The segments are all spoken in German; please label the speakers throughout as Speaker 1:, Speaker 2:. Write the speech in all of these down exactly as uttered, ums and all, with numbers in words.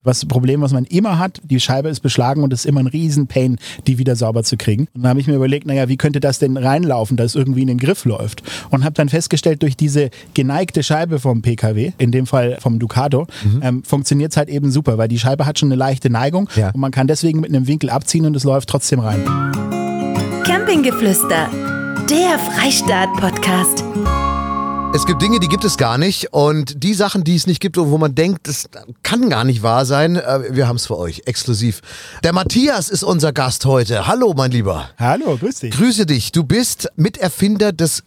Speaker 1: Was Problem, was man immer hat, die Scheibe ist beschlagen und es ist immer ein riesen Pain, die wieder sauber zu kriegen. Und dann habe ich mir überlegt, naja, wie könnte das denn reinlaufen, dass es irgendwie in den Griff läuft? Und habe dann festgestellt, durch diese geneigte Scheibe vom P K W, in dem Fall vom Ducato, mhm. ähm, funktioniert es halt eben super, weil die Scheibe hat schon eine leichte Neigung ja. und man kann deswegen mit einem Winkel abziehen und es läuft trotzdem rein.
Speaker 2: Campinggeflüster, der Freistaat-Podcast.
Speaker 3: Es gibt Dinge, die gibt es gar nicht und die Sachen, die es nicht gibt, wo man denkt, das kann gar nicht wahr sein, wir haben es für euch, exklusiv. Der Matthias ist unser Gast heute. Hallo, mein Lieber.
Speaker 1: Hallo, grüß dich.
Speaker 3: Grüße dich. Du bist Miterfinder des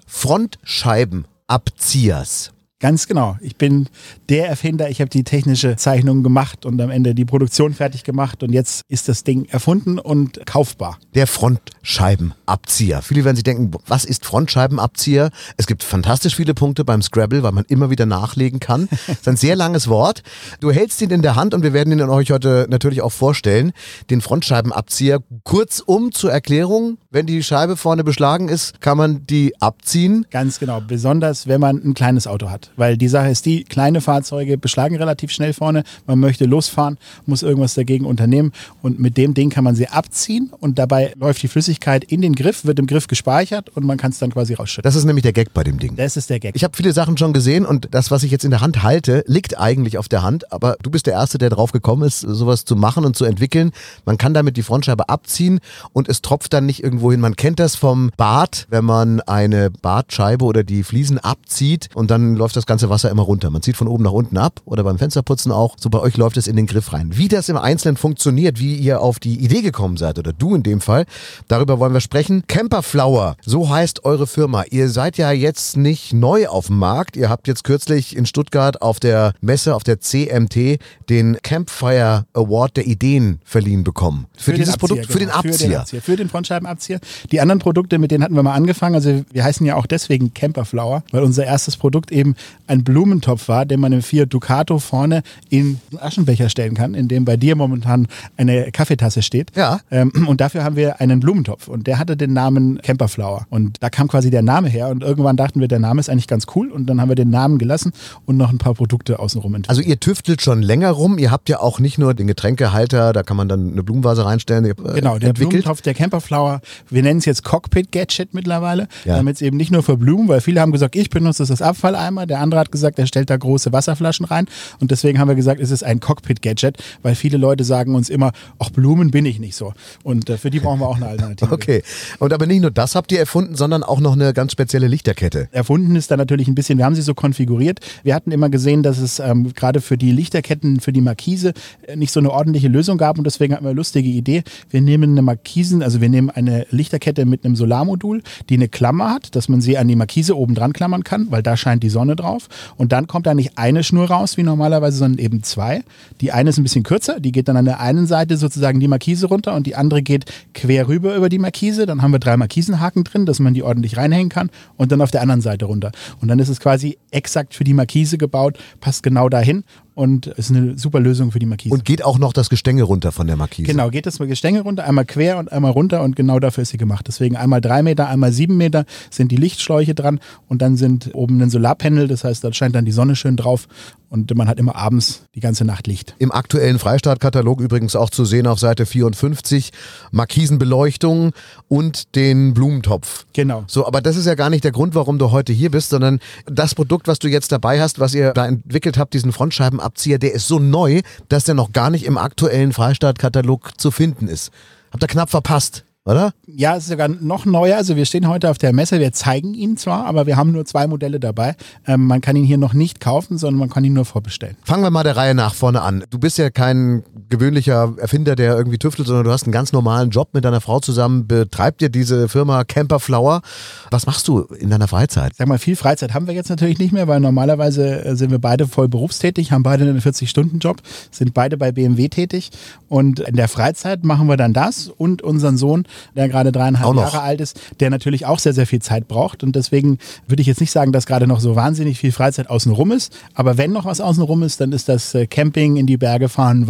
Speaker 3: Frontscheibenabziehers.
Speaker 1: Ganz genau. Ich bin der Erfinder. Ich habe die technische Zeichnung gemacht und am Ende die Produktion fertig gemacht und jetzt ist das Ding erfunden und kaufbar.
Speaker 3: Der Frontscheibenabzieher. Viele werden sich denken, was ist Frontscheibenabzieher? Es gibt fantastisch viele Punkte beim Scrabble, weil man immer wieder nachlegen kann. Das ist ein sehr langes Wort. Du hältst ihn in der Hand und wir werden ihn euch heute natürlich auch vorstellen. Den Frontscheibenabzieher. Kurzum zur Erklärung, wenn die Scheibe vorne beschlagen ist, kann man die abziehen.
Speaker 1: Ganz genau. Besonders, wenn man ein kleines Auto hat. Weil die Sache ist die, kleine Fahrzeuge beschlagen relativ schnell vorne. Man möchte losfahren, muss irgendwas dagegen unternehmen und mit dem Ding kann man sie abziehen und dabei läuft die Flüssigkeit in den Griff, wird im Griff gespeichert und man kann es dann quasi rausschütten.
Speaker 3: Das ist nämlich der Gag bei dem Ding.
Speaker 1: Das ist der Gag.
Speaker 3: Ich habe viele Sachen schon gesehen und das, was ich jetzt in der Hand halte, liegt eigentlich auf der Hand, aber du bist der Erste, der drauf gekommen ist, sowas zu machen und zu entwickeln. Man kann damit die Frontscheibe abziehen und es tropft dann nicht irgendwo hin. Man kennt das vom Bad, wenn man eine Badscheibe oder die Fliesen abzieht und dann läuft das ganze Wasser immer runter. Man zieht von oben nach unten ab oder beim Fensterputzen auch. So bei euch läuft es in den Griff rein. Wie das im Einzelnen funktioniert, wie ihr auf die Idee gekommen seid oder du in dem Fall, darüber wollen wir sprechen. Camperflower, so heißt eure Firma. Ihr seid ja jetzt nicht neu auf dem Markt. Ihr habt jetzt kürzlich in Stuttgart auf der Messe, auf der C M T, den Campfire Award der Ideen verliehen bekommen. Für, für dieses Produkt, für,
Speaker 1: genau,
Speaker 3: den
Speaker 1: für den Abzieher. Für den Frontscheibenabzieher. Die anderen Produkte, mit denen hatten wir mal angefangen. Also wir heißen ja auch deswegen Camperflower, weil unser erstes Produkt eben ein Blumentopf war, den man im Fiat Ducato vorne in einen Aschenbecher stellen kann, in dem bei dir momentan eine Kaffeetasse steht.
Speaker 3: Ja.
Speaker 1: Ähm, und dafür haben wir einen Blumentopf und der hatte den Namen Camperflower. Und da kam quasi der Name her und irgendwann dachten wir, der Name ist eigentlich ganz cool und dann haben wir den Namen gelassen und noch ein paar Produkte außenrum entwickelt.
Speaker 3: Also ihr tüftelt schon länger rum, ihr habt ja auch nicht nur den Getränkehalter, da kann man dann eine Blumenvase reinstellen. Äh,
Speaker 1: genau, der entwickelt. Blumentopf, der Camperflower, wir nennen es jetzt Cockpit-Gadget mittlerweile, ja. Damit es eben nicht nur für Blumen, weil viele haben gesagt, ich benutze das als Abfalleimer, der andere hat gesagt, er stellt da große Wasserflaschen rein und deswegen haben wir gesagt, es ist ein Cockpit-Gadget, weil viele Leute sagen uns immer, ach, Blumen bin ich nicht so und äh, für die brauchen wir auch eine Alternative.
Speaker 3: Okay, und aber nicht nur das habt ihr erfunden, sondern auch noch eine ganz spezielle Lichterkette.
Speaker 1: Erfunden ist da natürlich ein bisschen, wir haben sie so konfiguriert, wir hatten immer gesehen, dass es ähm, gerade für die Lichterketten, für die Markise äh, nicht so eine ordentliche Lösung gab und deswegen hatten wir eine lustige Idee, wir nehmen eine Markisen, also wir nehmen eine Lichterkette mit einem Solarmodul, die eine Klammer hat, dass man sie an die Markise oben dran klammern kann, weil da scheint die Sonne drauf und dann kommt da nicht eine Schnur raus, wie normalerweise, sondern eben zwei. Die eine ist ein bisschen kürzer, die geht dann an der einen Seite sozusagen die Markise runter und die andere geht quer rüber über die Markise. Dann haben wir drei Markisenhaken drin, dass man die ordentlich reinhängen kann und dann auf der anderen Seite runter. Und dann ist es quasi exakt für die Markise gebaut, passt genau dahin. Und ist eine super Lösung für die Markise.
Speaker 3: Und geht auch noch das Gestänge runter von der Markise?
Speaker 1: Genau, geht das Gestänge runter, einmal quer und einmal runter und genau dafür ist sie gemacht. Deswegen einmal drei Meter, einmal sieben Meter sind die Lichtschläuche dran und dann sind oben ein Solarpanel, das heißt, da scheint dann die Sonne schön drauf und man hat immer abends die ganze Nacht Licht.
Speaker 3: Im aktuellen Freistaat-Katalog übrigens auch zu sehen auf Seite vierundfünfzig, Markisenbeleuchtung und den Blumentopf.
Speaker 1: Genau.
Speaker 3: So, aber das ist ja gar nicht der Grund, warum du heute hier bist, sondern das Produkt, was du jetzt dabei hast, was ihr da entwickelt habt, diesen Frontscheibenabzieher, der ist so neu, dass der noch gar nicht im aktuellen Freistaat-Katalog zu finden ist. Habt ihr knapp verpasst, oder?
Speaker 1: Ja, es ist sogar noch neuer. Also wir stehen heute auf der Messe, wir zeigen ihn zwar, aber wir haben nur zwei Modelle dabei. Ähm, man kann ihn hier noch nicht kaufen, sondern man kann ihn nur vorbestellen.
Speaker 3: Fangen wir mal der Reihe nach vorne an. Du bist ja kein gewöhnlicher Erfinder, der irgendwie tüftelt, sondern du hast einen ganz normalen Job mit deiner Frau zusammen. Betreibt dir diese Firma Camperflower. Was machst du in deiner Freizeit?
Speaker 1: Sag mal, viel Freizeit haben wir jetzt natürlich nicht mehr, weil normalerweise sind wir beide voll berufstätig, haben beide einen vierzig-Stunden-Job, sind beide bei B M W tätig und in der Freizeit machen wir dann das und unseren Sohn, der gerade dreieinhalb Jahre alt ist, der natürlich auch sehr, sehr viel Zeit braucht und deswegen würde ich jetzt nicht sagen, dass gerade noch so wahnsinnig viel Freizeit außenrum ist, aber wenn noch was außenrum ist, dann ist das Camping, in die Berge fahren, wandern,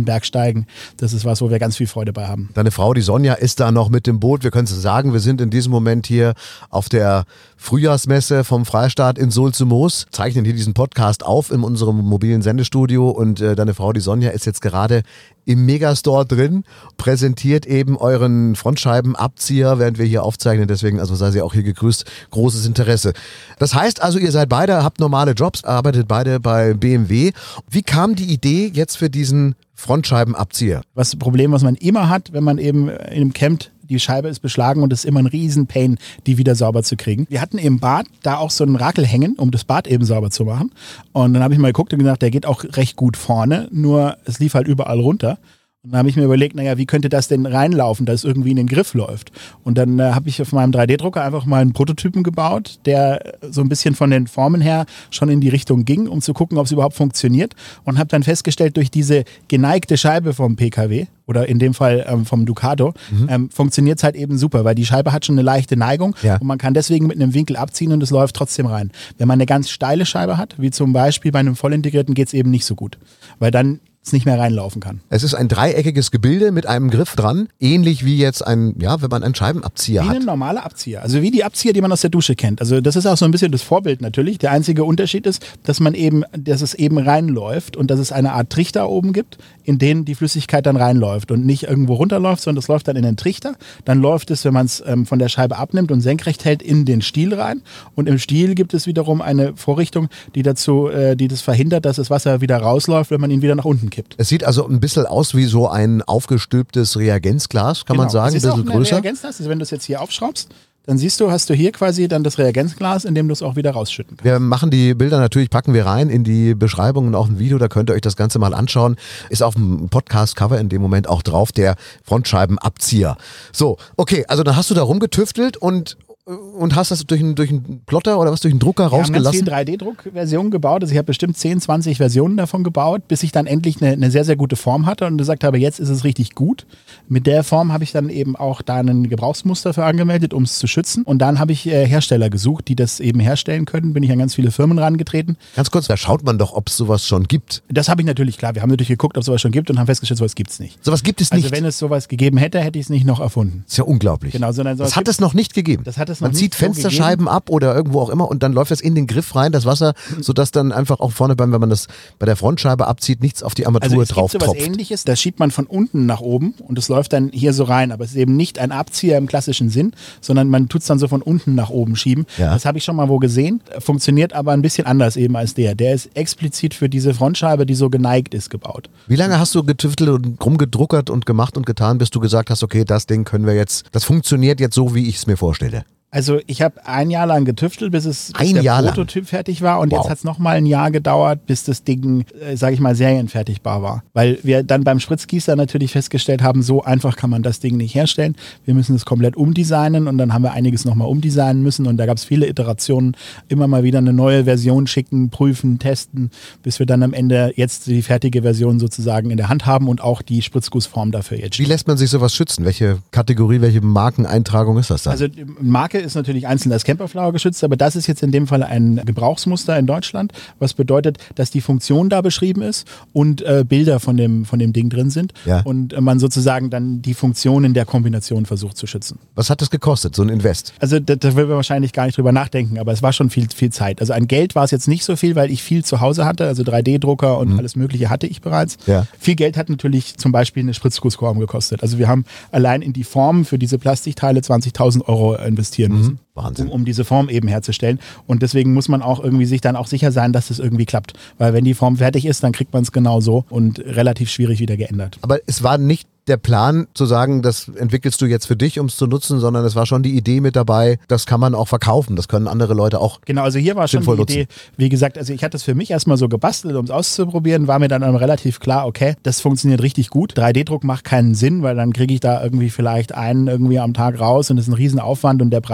Speaker 1: den Berg steigen. Das ist was, wo wir ganz viel Freude bei haben.
Speaker 3: Deine Frau, die Sonja, ist da noch mit dem Boot. Wir können es sagen, wir sind in diesem Moment hier auf der Frühjahrsmesse vom Freistaat in Sohl-zu-Moos, zeichnen hier diesen Podcast auf in unserem mobilen Sendestudio und äh, deine Frau, die Sonja, ist jetzt gerade im Megastore drin, präsentiert eben euren Frontscheibenabzieher, während wir hier aufzeichnen. Deswegen, also sei sie auch hier gegrüßt. Großes Interesse. Das heißt also, ihr seid beide, habt normale Jobs, arbeitet beide bei B M W. Wie kam die Idee jetzt für diesen Frontscheibenabzieher?
Speaker 1: Was das Problem, was man immer hat, wenn man eben in einem Camp, die Scheibe ist beschlagen und es ist immer ein Riesen-Pain, die wieder sauber zu kriegen. Wir hatten im Bad da auch so einen Rakel hängen, um das Bad eben sauber zu machen. Und dann habe ich mal geguckt und gedacht, der geht auch recht gut vorne, nur es lief halt überall runter. Und dann habe ich mir überlegt, naja, wie könnte das denn reinlaufen, dass es irgendwie in den Griff läuft? Und dann äh, habe ich auf meinem drei D Drucker einfach mal einen Prototypen gebaut, der so ein bisschen von den Formen her schon in die Richtung ging, um zu gucken, ob es überhaupt funktioniert. Und habe dann festgestellt, durch diese geneigte Scheibe vom P K W oder in dem Fall ähm, vom Ducato, mhm. ähm, funktioniert es halt eben super, weil die Scheibe hat schon eine leichte Neigung ja. und man kann deswegen mit einem Winkel abziehen und es läuft trotzdem rein. Wenn man eine ganz steile Scheibe hat, wie zum Beispiel bei einem vollintegrierten, geht es eben nicht so gut, weil dann es nicht mehr reinlaufen kann.
Speaker 3: Es ist ein dreieckiges Gebilde mit einem Griff dran, ähnlich wie jetzt ein, ja, wenn man einen Scheibenabzieher
Speaker 1: wie
Speaker 3: hat.
Speaker 1: Wie ein normaler Abzieher, also wie die Abzieher, die man aus der Dusche kennt. Also das ist auch so ein bisschen das Vorbild natürlich. Der einzige Unterschied ist, dass man eben, dass es eben reinläuft und dass es eine Art Trichter oben gibt, in den die Flüssigkeit dann reinläuft und nicht irgendwo runterläuft, sondern es läuft dann in den Trichter. Dann läuft es, wenn man es ähm, von der Scheibe abnimmt und senkrecht hält, in den Stiel rein. Und im Stiel gibt es wiederum eine Vorrichtung, die dazu, äh, die das verhindert, dass das Wasser wieder rausläuft, wenn man ihn wieder nach unten kippt.
Speaker 3: Es sieht also ein bisschen aus wie so ein aufgestülptes Reagenzglas, kann
Speaker 1: genau.
Speaker 3: man sagen, ein bisschen
Speaker 1: größer.
Speaker 3: größer.
Speaker 1: Reagenzglas, also wenn du es jetzt hier aufschraubst, dann siehst du, hast du hier quasi dann das Reagenzglas, in dem du es auch wieder rausschütten kannst.
Speaker 3: Wir machen die Bilder natürlich, packen wir rein in die Beschreibung und auch ein Video, da könnt ihr euch das Ganze mal anschauen. Ist auf dem Podcast-Cover in dem Moment auch drauf, der Frontscheibenabzieher. So, okay, also dann hast du da rumgetüftelt und Und hast das durch einen, durch einen Plotter oder was, durch einen Drucker
Speaker 1: rausgelassen? Wir haben ganz
Speaker 3: viele
Speaker 1: drei D Druck-Versionen gebaut. Also ich habe bestimmt zehn, zwanzig Versionen davon gebaut, bis ich dann endlich eine, eine sehr, sehr gute Form hatte und gesagt habe, jetzt ist es richtig gut. Mit der Form habe ich dann eben auch da ein Gebrauchsmuster für angemeldet, um es zu schützen. Und dann habe ich äh, Hersteller gesucht, die das eben herstellen können. Bin ich an ganz viele Firmen rangetreten.
Speaker 3: Ganz kurz, da schaut man doch, ob es sowas schon gibt.
Speaker 1: Das habe ich natürlich, klar. Wir haben natürlich geguckt, ob es sowas schon gibt und haben festgestellt, sowas gibt es nicht.
Speaker 3: Sowas gibt es nicht?
Speaker 1: Also wenn es sowas gegeben hätte, hätte ich es nicht noch erfunden.
Speaker 3: Das ist ja unglaublich.
Speaker 1: Genau, sondern
Speaker 3: das hat es noch nicht gegeben.
Speaker 1: Das hat es noch
Speaker 3: man
Speaker 1: nicht
Speaker 3: zieht Fenster Scheiben ab oder irgendwo auch immer und dann läuft das in den Griff rein, das Wasser, sodass dann einfach auch vorne beim, wenn man das bei der Frontscheibe abzieht, nichts auf die Armatur
Speaker 1: also
Speaker 3: drauf
Speaker 1: tropft. Also es gibt sowas Ähnliches, das schiebt man von unten nach oben und es läuft dann hier so rein, aber es ist eben nicht ein Abzieher im klassischen Sinn, sondern man tut es dann so von unten nach oben schieben. Ja. Das habe ich schon mal wo gesehen, funktioniert aber ein bisschen anders eben als der. Der ist explizit für diese Frontscheibe, die so geneigt ist, gebaut.
Speaker 3: Wie lange hast du getüftelt und rumgedruckert und gemacht und getan, bis du gesagt hast, okay, das Ding können wir jetzt, das funktioniert jetzt so, wie ich es mir vorstelle?
Speaker 1: Also ich habe ein Jahr lang getüftelt, bis, es, bis
Speaker 3: ein
Speaker 1: der
Speaker 3: Jahr
Speaker 1: Prototyp lang. fertig war und wow. jetzt hat es nochmal ein Jahr gedauert, bis das Ding, äh, sage ich mal, serienfertigbar war. Weil wir dann beim Spritzgießer natürlich festgestellt haben, so einfach kann man das Ding nicht herstellen. Wir müssen es komplett umdesignen und dann haben wir einiges nochmal umdesignen müssen und da gab es viele Iterationen, immer mal wieder eine neue Version schicken, prüfen, testen, bis wir dann am Ende jetzt die fertige Version sozusagen in der Hand haben und auch die Spritzgussform dafür jetzt
Speaker 3: steht. Wie lässt man sich sowas schützen? Welche Kategorie, welche Markeneintragung ist das dann?
Speaker 1: Also Marke ist natürlich einzeln als Camperflower geschützt, aber das ist jetzt in dem Fall ein Gebrauchsmuster in Deutschland, was bedeutet, dass die Funktion da beschrieben ist und äh, Bilder von dem, von dem Ding drin sind
Speaker 3: ja.
Speaker 1: und äh, man sozusagen dann die Funktion in der Kombination versucht zu schützen.
Speaker 3: Was hat das gekostet, so ein Invest?
Speaker 1: Also da, da will man wahrscheinlich gar nicht drüber nachdenken, aber es war schon viel, viel Zeit. Also an Geld war es jetzt nicht so viel, weil ich viel zu Hause hatte, also drei D Drucker und mhm. alles mögliche hatte ich bereits.
Speaker 3: Ja.
Speaker 1: Viel Geld hat natürlich zum Beispiel eine Spritzgussform gekostet. Also wir haben allein in die Form für diese Plastikteile zwanzigtausend Euro investieren müssen.
Speaker 3: Mhm. Wahnsinn.
Speaker 1: Um, um diese Form eben herzustellen. Und deswegen muss man auch irgendwie sich dann auch sicher sein, dass es das irgendwie klappt. Weil wenn die Form fertig ist, dann kriegt man es genau so und relativ schwierig wieder geändert.
Speaker 3: Aber es war nicht der Plan zu sagen, das entwickelst du jetzt für dich, um es zu nutzen, sondern es war schon die Idee mit dabei, das kann man auch verkaufen, das können andere Leute auch.
Speaker 1: Genau, also hier war schon die nutzen. Idee, wie gesagt, also ich hatte es für mich erstmal so gebastelt, um es auszuprobieren, war mir dann relativ klar, okay, das funktioniert richtig gut. drei D Druck macht keinen Sinn, weil dann kriege ich da irgendwie vielleicht einen irgendwie am Tag raus und das ist ein Riesenaufwand und der Preis wäre wahrscheinlich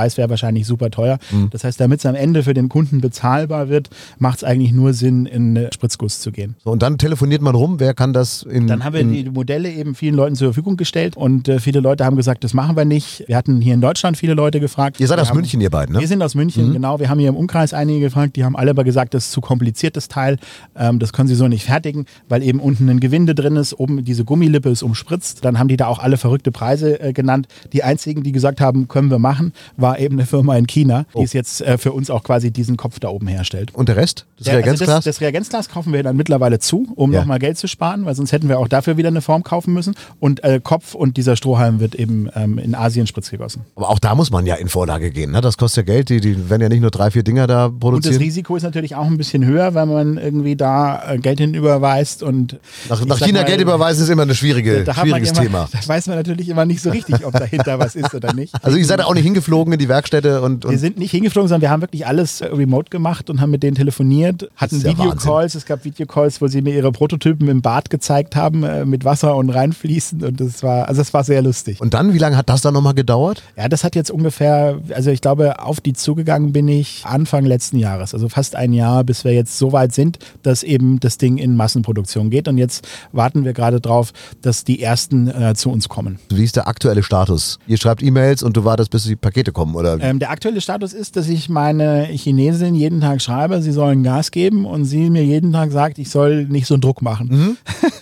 Speaker 1: wahrscheinlich super teuer. Mhm. Das heißt, damit es am Ende für den Kunden bezahlbar wird, macht es eigentlich nur Sinn, in äh, Spritzguss zu gehen.
Speaker 3: So, und dann telefoniert man rum, wer kann das in...
Speaker 1: Dann haben wir die Modelle eben vielen Leuten zur Verfügung gestellt und äh, viele Leute haben gesagt, das machen wir nicht. Wir hatten hier in Deutschland viele Leute gefragt.
Speaker 3: Ihr seid
Speaker 1: wir
Speaker 3: aus
Speaker 1: haben,
Speaker 3: München, ihr beiden, ne?
Speaker 1: Wir sind aus München, mhm. genau. Wir haben hier im Umkreis einige gefragt, die haben alle aber gesagt, das ist zu kompliziert, das Teil. Ähm, das können sie so nicht fertigen, weil eben unten ein Gewinde drin ist, oben diese Gummilippe ist umspritzt. Dann haben die da auch alle verrückte Preise äh, genannt. Die einzigen, die gesagt haben, können wir machen, war eben eine Firma in China, die
Speaker 3: oh.
Speaker 1: es jetzt äh, für uns auch quasi diesen Kopf da oben herstellt.
Speaker 3: Und der Rest? Das
Speaker 1: ja,
Speaker 3: Reagenzglas?
Speaker 1: Also das, das Reagenzglas kaufen wir dann mittlerweile zu, um ja. nochmal Geld zu sparen, weil sonst hätten wir auch dafür wieder eine Form kaufen müssen. Und äh, Kopf und dieser Strohhalm wird eben ähm, in Asien spritz gegossen.
Speaker 3: Aber auch da muss man ja in Vorlage gehen, ne? Das kostet ja Geld, die, die werden ja nicht nur drei, vier Dinger da produzieren.
Speaker 1: Und das Risiko ist natürlich auch ein bisschen höher, weil man irgendwie da äh, Geld hinüberweist und
Speaker 3: nach, nach China mal, Geld überweisen ist immer ein schwierige,
Speaker 1: da
Speaker 3: schwieriges
Speaker 1: immer,
Speaker 3: Thema.
Speaker 1: Da weiß man natürlich immer nicht so richtig, ob dahinter was ist oder nicht.
Speaker 3: Also ihr seid auch nicht hingeflogen in die Werkstätte und, und
Speaker 1: wir sind nicht hingeflogen, sondern wir haben wirklich alles äh, remote gemacht und haben mit denen telefoniert, hatten ja Videocalls, es gab Videocalls, wo sie mir ihre Prototypen im Bad gezeigt haben, äh, mit Wasser und reinfließen und das war, also das war sehr lustig.
Speaker 3: Und dann, wie lange hat das dann nochmal gedauert?
Speaker 1: Ja, das hat jetzt ungefähr, also ich glaube, auf die zugegangen bin ich Anfang letzten Jahres, also fast ein Jahr, bis wir jetzt so weit sind, dass eben das Ding in Massenproduktion geht und jetzt warten wir gerade drauf, dass die ersten äh, zu uns kommen.
Speaker 3: Wie ist der aktuelle Status? Ihr schreibt E-Mails und du wartest, bis die Pakete kommen, oder?
Speaker 1: Ähm, der aktuelle Status ist, dass ich meine Chinesin jeden Tag schreibe, sie sollen Gas geben und sie mir jeden Tag sagt, ich soll nicht so einen Druck machen. Mhm.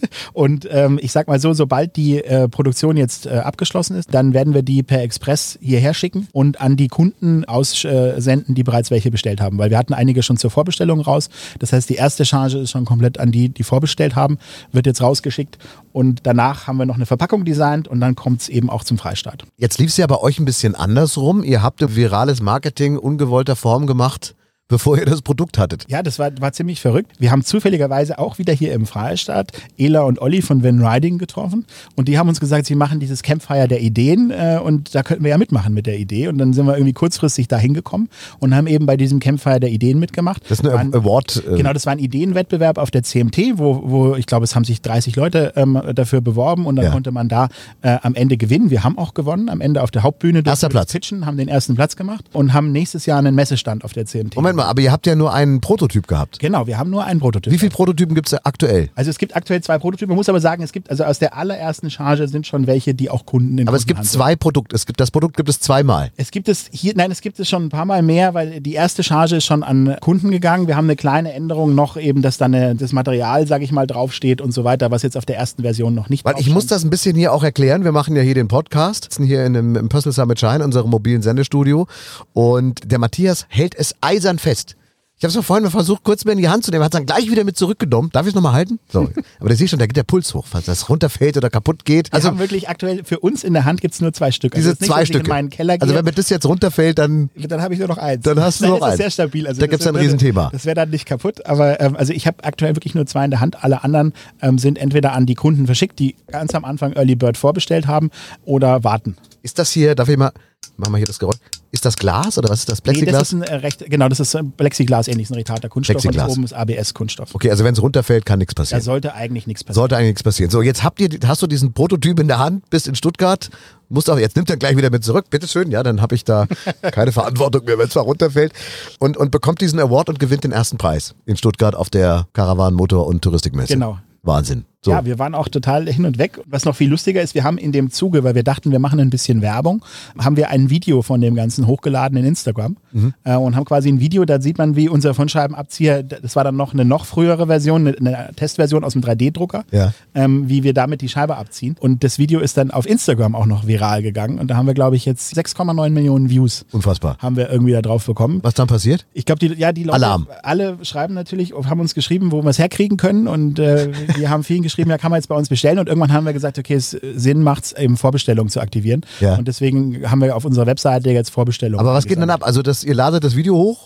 Speaker 1: Und ähm, ich sag mal so, sobald die äh, Produktion jetzt äh, abgeschlossen ist, dann werden wir die per Express hierher schicken und an die Kunden aussenden, die bereits welche bestellt haben, weil wir hatten einige schon zur Vorbestellung raus. Das heißt, die erste Charge ist schon komplett an die, die vorbestellt haben, wird jetzt rausgeschickt und danach haben wir noch eine Verpackung designt und dann kommt es eben auch zum Freistart.
Speaker 3: Jetzt lief es ja bei euch ein bisschen andersrum. Ihr habt ein virales Marketing ungewollter Form gemacht, bevor ihr das Produkt hattet.
Speaker 1: Ja, das war, war ziemlich verrückt. Wir haben zufälligerweise auch wieder hier im Freistaat Ela und Olli von Van Riding getroffen und die haben uns gesagt, sie machen dieses Campfire der Ideen äh, und da könnten wir ja mitmachen mit der Idee und dann sind wir irgendwie kurzfristig da hingekommen und haben eben bei diesem Campfire der Ideen mitgemacht.
Speaker 3: Das ist eine
Speaker 1: ein,
Speaker 3: Award. Äh
Speaker 1: genau, das war ein Ideenwettbewerb auf der C M T, wo, wo ich glaube, es haben sich dreißig Leute ähm, dafür beworben und dann ja. konnte man da äh, am Ende gewinnen. Wir haben auch gewonnen, am Ende auf der Hauptbühne.
Speaker 3: Erster Platz.
Speaker 1: Pitchen, haben den ersten Platz gemacht und haben nächstes Jahr einen Messestand auf der C M T.
Speaker 3: Moment mal, aber ihr habt ja nur einen Prototyp gehabt.
Speaker 1: Genau, wir haben nur einen Prototyp.
Speaker 3: Wie viele Prototypen gibt es aktuell?
Speaker 1: Also es gibt aktuell zwei Prototypen. Man muss aber sagen, es gibt, also aus der allerersten Charge sind schon welche, die auch Kunden in
Speaker 3: Aber es gibt zwei Produkte. Es gibt, das Produkt gibt es zweimal.
Speaker 1: Es gibt es hier, nein, es gibt es schon ein paar Mal mehr, weil die erste Charge ist schon an Kunden gegangen. Wir haben eine kleine Änderung noch eben, dass dann eine, das Material, sage ich mal, draufsteht und so weiter, was jetzt auf der ersten Version noch nicht
Speaker 3: Weil ich muss das ein bisschen hier auch erklären. Wir machen ja hier den Podcast, sitzen hier in einem, im Personal Summit Shine, unserem mobilen Sendestudio und der Matthias hält es eisern fest. Ich habe es mal vorhin mal versucht, kurz mir in die Hand zu nehmen, hat es dann gleich wieder mit zurückgenommen. Darf ich es nochmal halten? So. Aber da sehe ich schon, da geht der Puls hoch, falls das runterfällt oder kaputt geht.
Speaker 1: Also wir haben wirklich aktuell, für uns in der Hand gibt es nur zwei Stück.
Speaker 3: Diese
Speaker 1: also nicht,
Speaker 3: zwei
Speaker 1: dass
Speaker 3: Stücke.
Speaker 1: Ich in meinen Keller gehe.
Speaker 3: Also wenn mir das jetzt runterfällt, dann...
Speaker 1: Dann habe ich nur noch eins.
Speaker 3: Dann hast du
Speaker 1: dann
Speaker 3: noch
Speaker 1: ist
Speaker 3: eins.
Speaker 1: Das sehr stabil. Also
Speaker 3: da gibt es ein Riesenthema.
Speaker 1: Das wäre dann nicht kaputt. Aber ähm, also ich habe aktuell wirklich nur zwei in der Hand. Alle anderen ähm, sind entweder an die Kunden verschickt, die ganz am Anfang Early Bird vorbestellt haben, oder warten.
Speaker 3: Ist das hier, darf ich mal, machen wir hier das Geräusch. Ist das Glas oder was ist das? Plexiglas?
Speaker 1: Nee, das ist ein äh, recht, genau, das ist ein Plexiglas ähnlich, ein recht harter Kunststoff.
Speaker 3: Plexiglas.
Speaker 1: Und oben ist A B S-Kunststoff.
Speaker 3: Okay, also wenn es runterfällt, kann nichts
Speaker 1: Da
Speaker 3: passieren.
Speaker 1: sollte eigentlich nichts passieren.
Speaker 3: Sollte eigentlich nichts passieren. So, jetzt habt ihr, hast du diesen Prototyp in der Hand, bist in Stuttgart, musst auch, jetzt nimmt er gleich wieder mit zurück, bitteschön, ja, dann habe ich da keine Verantwortung mehr, wenn es mal runterfällt. Und, und bekommt diesen Award und gewinnt den ersten Preis in Stuttgart auf der Caravan Motor- und Touristikmesse.
Speaker 1: Genau.
Speaker 3: Wahnsinn. So.
Speaker 1: Ja, wir waren auch total hin und weg. Was noch viel lustiger ist, wir haben in dem Zuge, weil wir dachten, wir machen ein bisschen Werbung, haben wir ein Video von dem Ganzen hochgeladen in Instagram mhm. äh, und haben quasi ein Video, da sieht man, wie unser Vonscheibenabzieher, das war dann noch eine noch frühere Version, eine, eine Testversion aus dem drei D Drucker,
Speaker 3: ja.
Speaker 1: ähm, wie wir damit die Scheibe abziehen. Und das Video ist dann auf Instagram auch noch viral gegangen und da haben wir, glaube ich, jetzt sechs Komma neun Millionen Views.
Speaker 3: Unfassbar.
Speaker 1: Haben wir irgendwie da drauf bekommen.
Speaker 3: Was dann passiert?
Speaker 1: Ich glaube, die, ja, die Leute,
Speaker 3: Alarm.
Speaker 1: alle schreiben natürlich, haben uns geschrieben, wo wir es herkriegen können und äh, wir haben vielen geschrieben, ja, kann man jetzt bei uns bestellen und irgendwann haben wir gesagt, okay, es Sinn macht es eben Vorbestellungen zu aktivieren
Speaker 3: ja.
Speaker 1: und deswegen haben wir auf unserer Webseite jetzt Vorbestellungen.
Speaker 3: Aber was geht denn dann ab? Also das, ihr ladet das Video hoch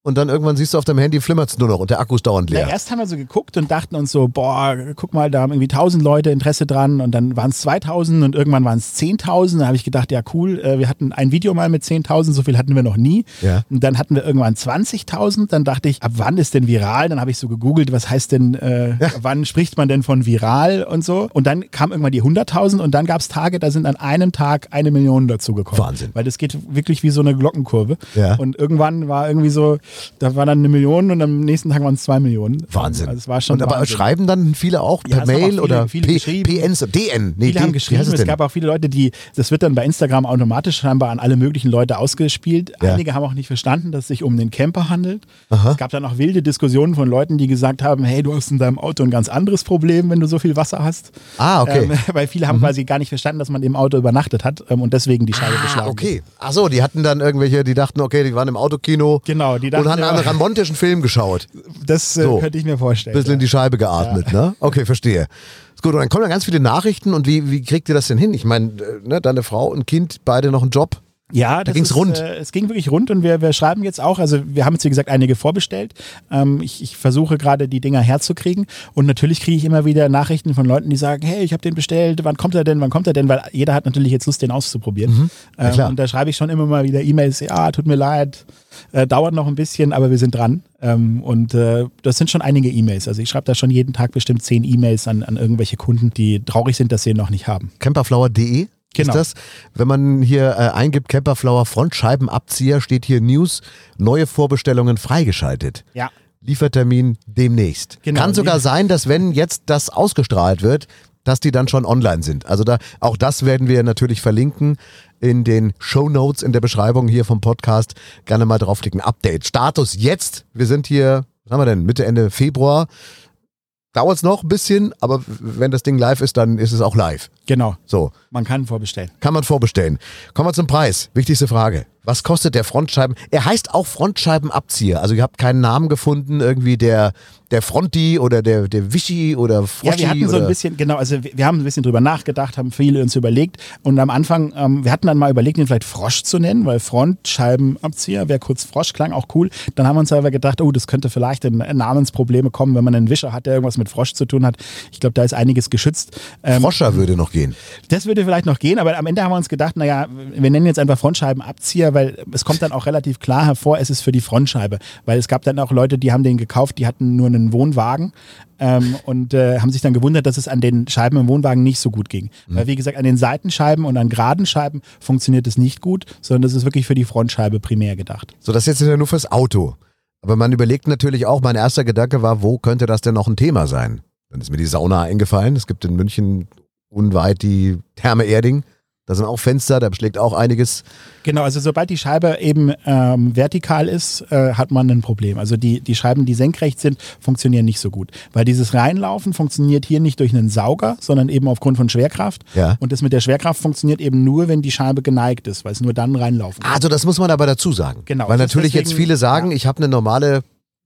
Speaker 3: und dann irgendwann siehst du auf deinem Handy, flimmert es nur noch und der Akku ist dauernd leer.
Speaker 1: Ja, erst haben wir so geguckt und dachten uns so, boah, guck mal, da haben irgendwie tausend Leute Interesse dran und dann waren es zweitausend und irgendwann waren es zehntausend. Da habe ich gedacht, ja cool, äh, wir hatten ein Video mal mit zehntausend, so viel hatten wir noch nie.
Speaker 3: Ja.
Speaker 1: Und dann hatten wir irgendwann zwanzigtausend. Dann dachte ich, ab wann ist denn viral? Dann habe ich so gegoogelt, was heißt denn, äh, ja. wann spricht man denn von viral und so. Und dann kam irgendwann die hunderttausend und dann gab es Tage, da sind an einem Tag eine Million dazugekommen.
Speaker 3: Wahnsinn.
Speaker 1: Weil das geht wirklich wie so eine Glockenkurve.
Speaker 3: Ja.
Speaker 1: Und irgendwann war irgendwie so, da war dann eine Million und am nächsten Tag waren es zwei Millionen.
Speaker 3: Wahnsinn.
Speaker 1: Also es war schon
Speaker 3: und aber
Speaker 1: Wahnsinn.
Speaker 3: Schreiben dann viele auch per
Speaker 1: Ja,
Speaker 3: Mail
Speaker 1: viele,
Speaker 3: oder
Speaker 1: viele
Speaker 3: P- P N, D N? Nee,
Speaker 1: viele
Speaker 3: D-
Speaker 1: haben
Speaker 3: wie
Speaker 1: geschrieben,
Speaker 3: heißt es
Speaker 1: es
Speaker 3: denn?
Speaker 1: gab auch viele Leute, die, das wird dann bei Instagram automatisch scheinbar an alle möglichen Leute ausgespielt.
Speaker 3: Ja.
Speaker 1: Einige haben auch nicht verstanden, dass es sich um den Camper handelt.
Speaker 3: Aha.
Speaker 1: Es gab dann auch wilde Diskussionen von Leuten, die gesagt haben, hey, du hast in deinem Auto ein ganz anderes Problem, wenn du so viel Wasser hast.
Speaker 3: Ah, okay.
Speaker 1: Ähm, weil viele haben mhm. quasi gar nicht verstanden, dass man im Auto übernachtet hat ähm, und deswegen die Scheibe
Speaker 3: ah,
Speaker 1: beschlagen.
Speaker 3: okay. Ach so, die hatten dann irgendwelche, die dachten, okay, die waren im Autokino
Speaker 1: Genau, die dachten,
Speaker 3: und haben
Speaker 1: ja,
Speaker 3: einen ramontischen Film geschaut.
Speaker 1: Das äh,
Speaker 3: So.
Speaker 1: könnte ich mir vorstellen.
Speaker 3: Bisschen
Speaker 1: ja.
Speaker 3: in die Scheibe geatmet, ja. ne? Okay, verstehe. Ist gut, und dann kommen dann ganz viele Nachrichten und wie, wie kriegt ihr das denn hin? Ich meine, ne, deine Frau und Kind, beide noch einen Job?
Speaker 1: Ja,
Speaker 3: da
Speaker 1: das
Speaker 3: ging's
Speaker 1: ist,
Speaker 3: rund.
Speaker 1: Äh, es ging wirklich rund und wir, wir schreiben jetzt auch, also wir haben jetzt wie gesagt einige vorbestellt. Ähm, ich, ich versuche gerade die Dinger herzukriegen und natürlich kriege ich immer wieder Nachrichten von Leuten, die sagen, hey, ich habe den bestellt, wann kommt er denn, wann kommt er denn, weil jeder hat natürlich jetzt Lust, den auszuprobieren.
Speaker 3: Mhm. Ja, klar.
Speaker 1: Ähm, und da schreibe ich schon immer mal wieder E-Mails, ja, tut mir leid, äh, dauert noch ein bisschen, aber wir sind dran. Ähm, und äh, das sind schon einige E-Mails. Also ich schreibe da schon jeden Tag bestimmt zehn E-Mails an, an irgendwelche Kunden, die traurig sind, dass sie ihn noch nicht haben.
Speaker 3: camperflower punkt de
Speaker 1: Genau.
Speaker 3: Ist das? Wenn man hier äh, eingibt, Camperflower Frontscheibenabzieher, steht hier News, neue Vorbestellungen freigeschaltet.
Speaker 1: Ja.
Speaker 3: Liefertermin demnächst.
Speaker 1: Genau.
Speaker 3: Kann sogar sein, dass wenn jetzt das ausgestrahlt wird, dass die dann schon online sind. Also da, auch das werden wir natürlich verlinken in den Shownotes in der Beschreibung hier vom Podcast. Gerne mal draufklicken. Update. Status jetzt. Wir sind hier, was haben wir denn, Mitte, Ende Februar. Dauert es noch ein bisschen, aber wenn das Ding live ist, dann ist es auch live.
Speaker 1: Genau.
Speaker 3: So.
Speaker 1: Man kann vorbestellen.
Speaker 3: Kann man vorbestellen. Kommen wir zum Preis. Wichtigste Frage. Was kostet der Frontscheiben? Er heißt auch Frontscheibenabzieher. Also ihr habt keinen Namen gefunden, irgendwie der, der Fronti oder der, der Wischi oder Froschi.
Speaker 1: Ja, wir hatten so
Speaker 3: oder
Speaker 1: ein bisschen, genau, also wir, wir haben ein bisschen drüber nachgedacht, haben viele uns überlegt und am Anfang, ähm, wir hatten dann mal überlegt, ihn vielleicht Frosch zu nennen, weil Frontscheibenabzieher wäre kurz Frosch, klang auch cool. Dann haben wir uns aber gedacht, oh, das könnte vielleicht in Namensprobleme kommen, wenn man einen Wischer hat, der irgendwas mit Frosch zu tun hat. Ich glaube, da ist einiges geschützt. Ähm,
Speaker 3: Froscher würde noch gehen.
Speaker 1: Das würde vielleicht noch gehen, aber am Ende haben wir uns gedacht, naja, wir nennen jetzt einfach Frontscheibenabzieher, weil es kommt dann auch relativ klar hervor, es ist für die Frontscheibe. Weil es gab dann auch Leute, die haben den gekauft, die hatten nur einen Wohnwagen ähm, und äh, haben sich dann gewundert, dass es an den Scheiben im Wohnwagen nicht so gut ging. Mhm. Weil wie gesagt, an den Seitenscheiben und an geraden Scheiben funktioniert es nicht gut, sondern das ist wirklich für die Frontscheibe primär gedacht.
Speaker 3: So, das jetzt ist ja nur fürs Auto. Aber man überlegt natürlich auch, mein erster Gedanke war, wo könnte das denn noch ein Thema sein? Dann ist mir die Sauna eingefallen. Es gibt in München unweit die Therme Erding. Da sind auch Fenster, da beschlägt auch einiges.
Speaker 1: Genau, also sobald die Scheibe eben ähm, vertikal ist, äh, hat man ein Problem. Also die, die Scheiben, die senkrecht sind, funktionieren nicht so gut. Weil dieses Reinlaufen funktioniert hier nicht durch einen Sauger, sondern eben aufgrund von Schwerkraft.
Speaker 3: Ja.
Speaker 1: Und das mit der Schwerkraft funktioniert eben nur, wenn die Scheibe geneigt ist, weil es nur dann reinlaufen kann.
Speaker 3: Also das muss man aber dazu sagen.
Speaker 1: Genau.
Speaker 3: Weil
Speaker 1: das ist
Speaker 3: natürlich
Speaker 1: deswegen,
Speaker 3: jetzt viele sagen,
Speaker 1: ja.
Speaker 3: ich habe eine normale,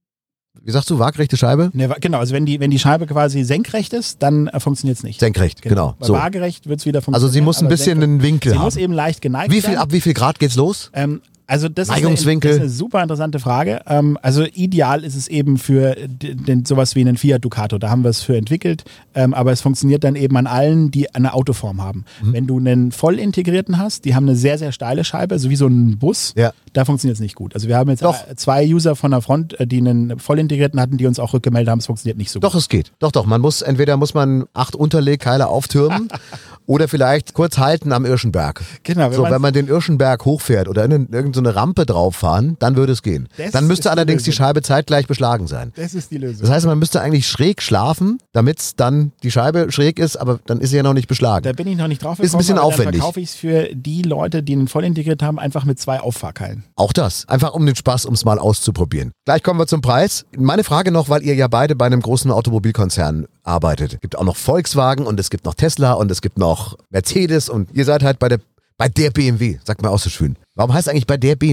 Speaker 3: wie sagst du, waagrechte Scheibe?
Speaker 1: Ne, genau, also wenn die, wenn die Scheibe quasi senkrecht ist, dann äh, funktioniert es nicht.
Speaker 3: Senkrecht, genau.
Speaker 1: Bei
Speaker 3: So.
Speaker 1: waagerecht wird es wieder funktionieren.
Speaker 3: Also sie muss ein
Speaker 1: aber
Speaker 3: bisschen
Speaker 1: senkrecht-
Speaker 3: einen Winkel
Speaker 1: Sie
Speaker 3: haben.
Speaker 1: muss eben leicht geneigt
Speaker 3: Wie viel,
Speaker 1: sein.
Speaker 3: ab wie viel Grad geht's los?
Speaker 1: Ähm, also das ist, eine,
Speaker 3: Neigungswinkel.
Speaker 1: das ist eine super interessante Frage. Ähm, also ideal ist es eben für d- den, sowas wie einen Fiat Ducato. Da haben wir es für entwickelt. Ähm, aber es funktioniert dann eben an allen, die eine Autoform haben.
Speaker 3: Mhm.
Speaker 1: Wenn du einen voll integrierten hast, die haben eine sehr, sehr steile Scheibe, so wie so ein Bus.
Speaker 3: Ja.
Speaker 1: Da funktioniert es nicht gut. Also wir haben jetzt
Speaker 3: Doch.
Speaker 1: zwei User von der Front, äh, die einen voll integrierten hatten, die uns auch rückgemeldet haben, es funktioniert nicht so gut.
Speaker 3: Doch, es geht. Doch, doch. Man muss, entweder muss man acht Unterlegkeile auftürmen oder vielleicht kurz halten am Irschenberg.
Speaker 1: Genau, wenn
Speaker 3: so,
Speaker 1: man-
Speaker 3: wenn man den Irschenberg hochfährt oder in irgendeine so eine Rampe drauf fahren, dann würde es gehen.
Speaker 1: Das
Speaker 3: Dann
Speaker 1: ist
Speaker 3: müsste
Speaker 1: die
Speaker 3: allerdings die
Speaker 1: Lösung.
Speaker 3: Scheibe zeitgleich beschlagen sein.
Speaker 1: Das ist die Lösung.
Speaker 3: Das heißt, man müsste eigentlich schräg schlafen, damit dann die Scheibe schräg ist, aber dann ist sie ja noch nicht beschlagen.
Speaker 1: Da bin ich noch nicht drauf gekommen,
Speaker 3: Ist ein bisschen
Speaker 1: aber
Speaker 3: aufwendig.
Speaker 1: Dann verkaufe ich es für die Leute, die einen voll integriert haben, einfach mit zwei Auffahrkeilen.
Speaker 3: Auch das. Einfach um den Spaß, um es mal auszuprobieren. Gleich kommen wir zum Preis. Meine Frage noch, weil ihr ja beide bei einem großen Automobilkonzern arbeitet. Es gibt auch noch Volkswagen und es gibt noch Tesla und es gibt noch Mercedes und ihr seid halt bei der, bei der B M W. Sagt man auch so schön. Warum heißt es eigentlich bei der B M W?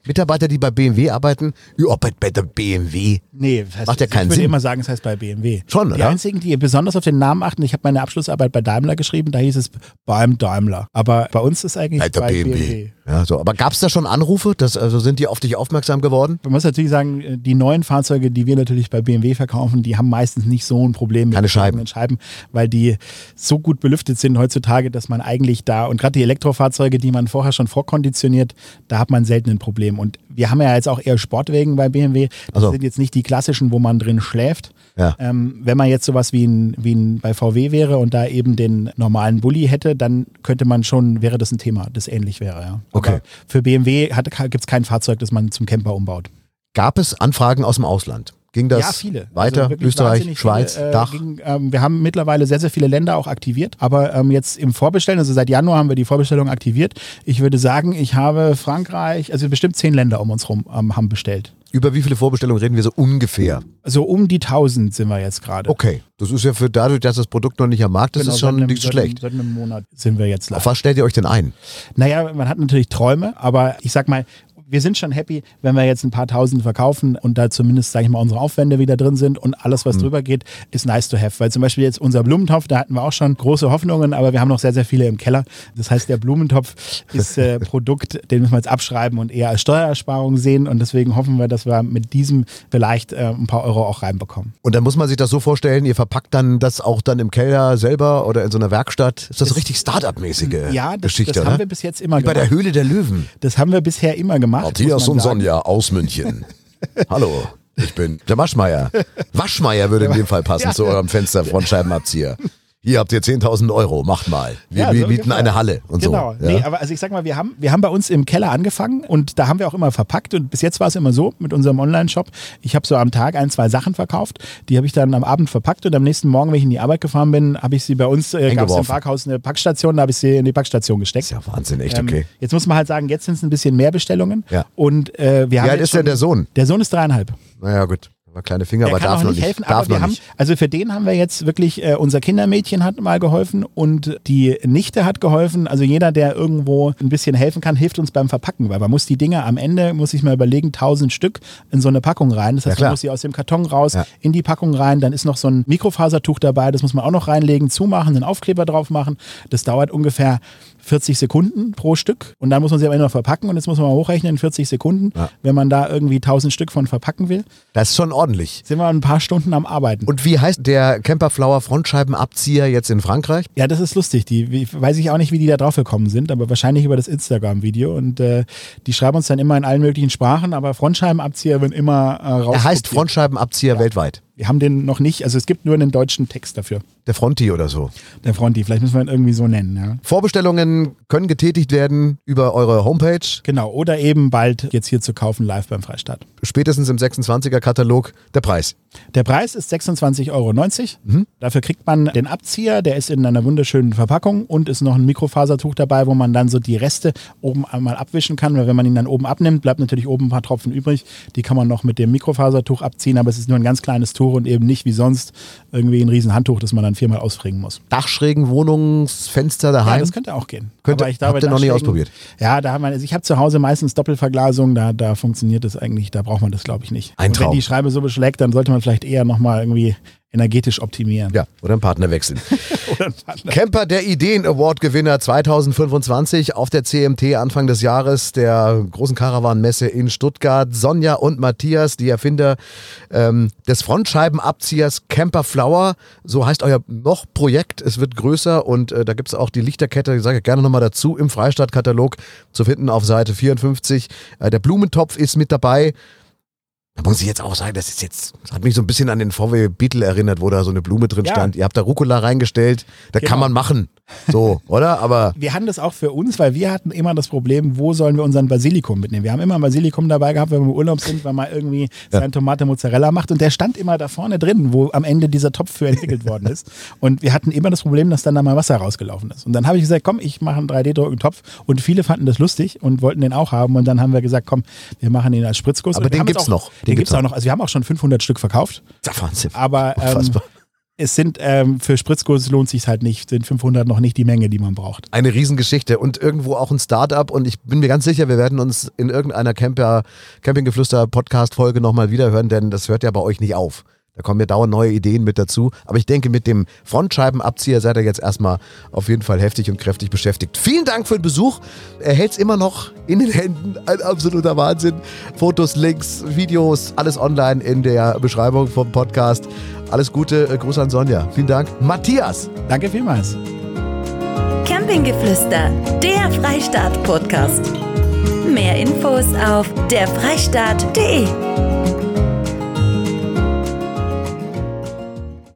Speaker 3: Mitarbeiter, die bei B M W arbeiten, ja, bei, bei der B M W.
Speaker 1: Nee, das heißt,
Speaker 3: macht ja keinen
Speaker 1: ich würde
Speaker 3: Sinn.
Speaker 1: immer sagen, es heißt bei B M W.
Speaker 3: Schon,
Speaker 1: Die
Speaker 3: oder?
Speaker 1: einzigen, die besonders auf den Namen achten, ich habe meine Abschlussarbeit bei Daimler geschrieben, da hieß es beim Daimler. Aber bei uns ist eigentlich
Speaker 3: Bei der
Speaker 1: bei
Speaker 3: B M W.
Speaker 1: B M W.
Speaker 3: Ja, so. Aber gab es da schon Anrufe? Das, also sind die auf dich aufmerksam geworden?
Speaker 1: Man muss natürlich sagen, die neuen Fahrzeuge, die wir natürlich bei B M W verkaufen, die haben meistens nicht so ein Problem mit
Speaker 3: Keine Scheiben.
Speaker 1: den Scheiben, weil die so gut belüftet sind heutzutage, dass man eigentlich da, und gerade die Elektrofahrzeuge, die man vorher schon vorkonditioniert, da hat man selten ein Problem. Und wir haben ja jetzt auch eher Sportwagen bei B M W. Das
Speaker 3: Also.
Speaker 1: sind jetzt nicht die klassischen, wo man drin schläft.
Speaker 3: Ja.
Speaker 1: Ähm, wenn man jetzt sowas wie ein, wie ein bei V W wäre und da eben den normalen Bulli hätte, dann könnte man schon, wäre das ein Thema, das ähnlich wäre. Ja.
Speaker 3: Okay.
Speaker 1: Aber für B M W gibt es kein Fahrzeug, das man zum Camper umbaut.
Speaker 3: Gab es Anfragen aus dem Ausland? Ging das
Speaker 1: Ja, viele.
Speaker 3: weiter?
Speaker 1: Also wirklich
Speaker 3: Österreich,
Speaker 1: wahnsinnig
Speaker 3: Schweiz,
Speaker 1: viele, äh,
Speaker 3: Dach?
Speaker 1: Ging, ähm, wir haben mittlerweile sehr, sehr viele Länder auch aktiviert. Aber ähm, jetzt im Vorbestellen, also seit Januar haben wir die Vorbestellung aktiviert. Ich würde sagen, ich habe Frankreich, also bestimmt zehn Länder um uns rum ähm, haben bestellt.
Speaker 3: Über wie viele Vorbestellungen reden wir so ungefähr?
Speaker 1: Also um die tausend sind wir jetzt gerade.
Speaker 3: Okay, das ist ja für dadurch, dass das Produkt noch nicht am Markt ist,
Speaker 1: Genau,
Speaker 3: ist schon
Speaker 1: seit einem,
Speaker 3: nicht so
Speaker 1: seit einem-
Speaker 3: schlecht.
Speaker 1: Seit einem Monat sind wir jetzt live.
Speaker 3: Auf was stellt ihr euch denn ein?
Speaker 1: Naja, man hat natürlich Träume, aber ich sag mal, wir sind schon happy, wenn wir jetzt ein paar Tausend verkaufen und da zumindest, sage ich mal, unsere Aufwände wieder drin sind und alles, was mhm. drüber geht, ist nice to have. Weil zum Beispiel jetzt unser Blumentopf, da hatten wir auch schon große Hoffnungen, aber wir haben noch sehr, sehr viele im Keller. Das heißt, der Blumentopf ist äh, Produkt, den müssen wir jetzt abschreiben und eher als Steuerersparung sehen und deswegen hoffen wir, dass wir mit diesem vielleicht äh, ein paar Euro auch reinbekommen.
Speaker 3: Und dann muss man sich das so vorstellen, ihr verpackt dann das auch dann im Keller selber oder in so einer Werkstatt. Ist das so richtig Start-up-mäßige
Speaker 1: Ja, das,
Speaker 3: Geschichte,
Speaker 1: das haben
Speaker 3: ne?
Speaker 1: wir bis jetzt immer
Speaker 3: Wie bei
Speaker 1: gemacht.
Speaker 3: der Höhle der Löwen.
Speaker 1: Das haben wir bisher immer gemacht.
Speaker 3: Matthias
Speaker 1: muss man
Speaker 3: und
Speaker 1: sagen.
Speaker 3: Sonja aus München. Hallo, ich bin der Waschmeier. Waschmeier würde in dem Fall passen
Speaker 1: Ja.
Speaker 3: zu eurem Fenster Frontscheibenabzieher. Hier habt ihr zehntausend Euro, macht mal. Wir,
Speaker 1: Ja,
Speaker 3: wir
Speaker 1: so
Speaker 3: mieten
Speaker 1: ungefähr.
Speaker 3: eine Halle und
Speaker 1: genau.
Speaker 3: so. Ja?
Speaker 1: Nee, aber also ich sag mal, wir haben, wir haben bei uns im Keller angefangen und da haben wir auch immer verpackt und bis jetzt war es immer so mit unserem Online-Shop, ich habe so am Tag ein, zwei Sachen verkauft, die habe ich dann am Abend verpackt und am nächsten Morgen, wenn ich in die Arbeit gefahren bin, habe ich sie bei uns, äh, gab es im
Speaker 3: Eingeworfen.
Speaker 1: Parkhaus eine Packstation, da habe ich sie in die Packstation gesteckt.
Speaker 3: Ist ja Wahnsinn, echt
Speaker 1: Ähm,
Speaker 3: okay.
Speaker 1: Jetzt muss man halt sagen, jetzt sind es ein bisschen mehr Bestellungen
Speaker 3: Ja.
Speaker 1: und äh, wir haben
Speaker 3: Wie alt
Speaker 1: jetzt
Speaker 3: ist denn
Speaker 1: schon-
Speaker 3: der Sohn?
Speaker 1: Der Sohn ist dreieinhalb.
Speaker 3: Naja, gut. Aber kleine Finger,
Speaker 1: Der
Speaker 3: aber
Speaker 1: kann
Speaker 3: darf
Speaker 1: auch
Speaker 3: noch
Speaker 1: nicht
Speaker 3: nicht.
Speaker 1: helfen,
Speaker 3: darf
Speaker 1: aber wir
Speaker 3: noch
Speaker 1: haben,
Speaker 3: nicht.
Speaker 1: also für den haben wir jetzt wirklich, äh, unser Kindermädchen hat mal geholfen und die Nichte hat geholfen. Also jeder, der irgendwo ein bisschen helfen kann, hilft uns beim Verpacken, weil man muss die Dinge am Ende, muss ich mal überlegen, tausend Stück in so eine Packung rein. Das heißt,
Speaker 3: klar.
Speaker 1: man muss sie aus dem Karton raus,
Speaker 3: Ja.
Speaker 1: in die Packung rein, dann ist noch so ein Mikrofasertuch dabei, das muss man auch noch reinlegen, zumachen, einen Aufkleber drauf machen. Das dauert ungefähr vierzig Sekunden pro Stück und dann muss man sie am Ende noch verpacken und jetzt muss man mal hochrechnen in vierzig Sekunden,
Speaker 3: Ja.
Speaker 1: wenn man da irgendwie tausend Stück von verpacken will,
Speaker 3: Das ist schon ordentlich.
Speaker 1: sind wir ein paar Stunden am Arbeiten.
Speaker 3: Und wie heißt der Camperflower Frontscheibenabzieher jetzt in Frankreich?
Speaker 1: Ja, das ist lustig. Die wie, weiß ich auch nicht, wie die da drauf gekommen sind, aber wahrscheinlich über das Instagram-Video. Und äh, die schreiben uns dann immer in allen möglichen Sprachen, aber Frontscheibenabzieher werden immer äh, raus.
Speaker 3: Er heißt Frontscheibenabzieher weltweit.
Speaker 1: Wir haben den noch nicht, also es gibt nur einen deutschen Text dafür.
Speaker 3: Der Fronti oder so.
Speaker 1: Der Fronti, vielleicht müssen wir ihn irgendwie so nennen. Ja.
Speaker 3: Vorbestellungen können getätigt werden über eure Homepage.
Speaker 1: Genau, oder eben bald jetzt hier zu kaufen, live beim Freistaat.
Speaker 3: Spätestens im sechsundzwanziger-Katalog der Preis.
Speaker 1: Der Preis ist sechsundzwanzig Euro neunzig.
Speaker 3: Mhm.
Speaker 1: Dafür kriegt man den Abzieher, der ist in einer wunderschönen Verpackung und ist noch ein Mikrofasertuch dabei, wo man dann so die Reste oben einmal abwischen kann, weil wenn man ihn dann oben abnimmt, bleibt natürlich oben ein paar Tropfen übrig. Die kann man noch mit dem Mikrofasertuch abziehen, aber es ist nur ein ganz kleines Tuch und eben nicht wie sonst irgendwie ein riesen Handtuch, das man dann viermal ausfringen muss.
Speaker 3: Dachschrägen, Wohnungsfenster
Speaker 1: Ja,
Speaker 3: daheim.
Speaker 1: das könnte auch gehen.
Speaker 3: Könnte-
Speaker 1: Aber ich glaube,
Speaker 3: habt ihr noch nicht
Speaker 1: Dachschrägen-
Speaker 3: ausprobiert?
Speaker 1: Ja, da haben wir, also ich habe zu Hause meistens Doppelverglasung, da, da funktioniert das eigentlich, da braucht man das glaube ich nicht.
Speaker 3: Ein
Speaker 1: Und wenn
Speaker 3: Traum.
Speaker 1: die Scheibe so beschlägt, dann sollte man vielleicht eher nochmal irgendwie energetisch optimieren.
Speaker 3: Ja, oder einen Partner wechseln.
Speaker 1: Oder ein Partner.
Speaker 3: Camper der Ideen Award Gewinner zweitausendfünfundzwanzig auf der C M T Anfang des Jahres, der großen Caravan-Messe in Stuttgart. Sonja und Matthias, die Erfinder ähm, des Frontscheibenabziehers Camper Flower. So heißt euer noch Projekt. Es wird größer und äh, da gibt es auch die Lichterkette, ich sage gerne nochmal dazu, im Freistaat-Katalog zu finden auf Seite vierundfünfzig. Äh, der Blumentopf ist mit dabei. Da muss ich jetzt auch sagen, das ist jetzt, das hat mich so ein bisschen an den V W Beetle erinnert, wo da so eine Blume drin
Speaker 1: Ja.
Speaker 3: stand. Ihr habt da Rucola reingestellt, da
Speaker 1: Genau.
Speaker 3: kann man machen. So, oder? Aber
Speaker 1: Wir hatten das auch für uns, weil wir hatten immer das Problem, wo sollen wir unseren Basilikum mitnehmen? Wir haben immer ein Basilikum dabei gehabt, wenn wir im Urlaub sind, weil man irgendwie seine Tomate Mozzarella macht und der stand immer da vorne drin, wo am Ende dieser Topf für entwickelt worden ist. Und wir hatten immer das Problem, dass dann da mal Wasser rausgelaufen ist. Und dann habe ich gesagt, komm, ich mache einen drei D-Druck Topf und viele fanden das lustig und wollten den auch haben und dann haben wir gesagt, komm, wir machen den als Spritzguss.
Speaker 3: Aber
Speaker 1: Und wir
Speaker 3: den
Speaker 1: haben
Speaker 3: gibt's
Speaker 1: jetzt auch,
Speaker 3: noch.
Speaker 1: Den, gibt's auch noch. Also wir haben auch schon fünfhundert Stück verkauft.
Speaker 3: das ist Wahnsinn.
Speaker 1: Aber ähm,
Speaker 3: Unfassbar.
Speaker 1: Es sind ähm, für Spritzkurs lohnt sich halt nicht, sind fünfhundert noch nicht die Menge, die man braucht.
Speaker 3: Eine Riesengeschichte und irgendwo auch ein Start-up und ich bin mir ganz sicher, wir werden uns in irgendeiner Camper, Campinggeflüster-Podcast-Folge nochmal wiederhören, denn das hört ja bei euch nicht auf. Da kommen ja dauernd neue Ideen mit dazu. Aber ich denke, mit dem Frontscheibenabzieher seid ihr jetzt erstmal auf jeden Fall heftig und kräftig beschäftigt. Vielen Dank für den Besuch. Er hält es immer noch in den Händen. Ein absoluter Wahnsinn. Fotos, Links, Videos, alles online in der Beschreibung vom Podcast. Alles Gute. Gruß an Sonja. Vielen Dank. Matthias.
Speaker 1: Danke vielmals.
Speaker 2: Campinggeflüster, der Freistaat-Podcast. Mehr Infos auf der freistaat punkt de.